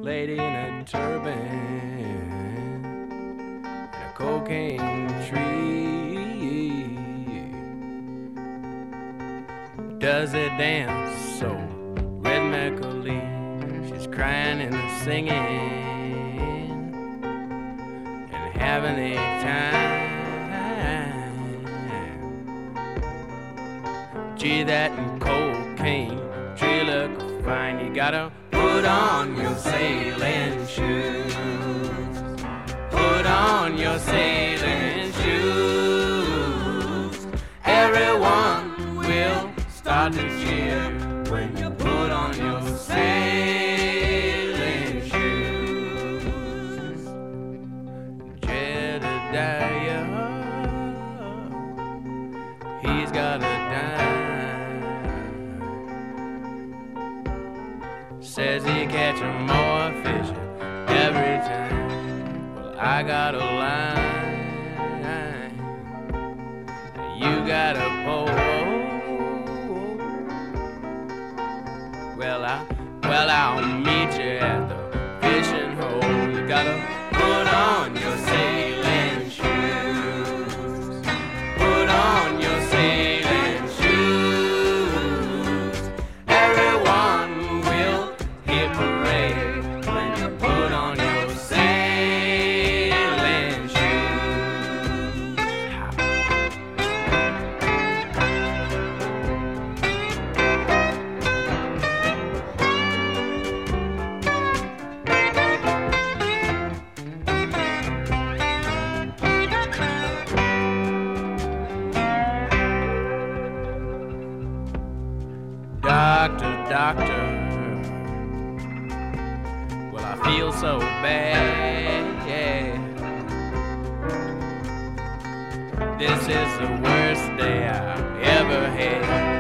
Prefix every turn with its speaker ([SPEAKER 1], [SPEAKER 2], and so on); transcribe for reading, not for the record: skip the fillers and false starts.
[SPEAKER 1] lady in a turban and a cocaine tree. Does it dance so rhythmically? She's crying and singing and having a time. Gee, that cocaine tree look fine. You gotta put on your sailing shoes. Put on your sailing shoes. Everyone will start to cheer when you put on your sailing shoes. Jedediah, he's got a dime. Says he catching more fish every time. Well, I got a line, you got a pole. Well, I'll meet you at the fishing hole. You gotta put on your sailing shoes. Put on your sailing shoes. Everyone will hip hooray when you put on your sailing shoes. Doctor, well, I feel so bad. This is the worst day I ever had.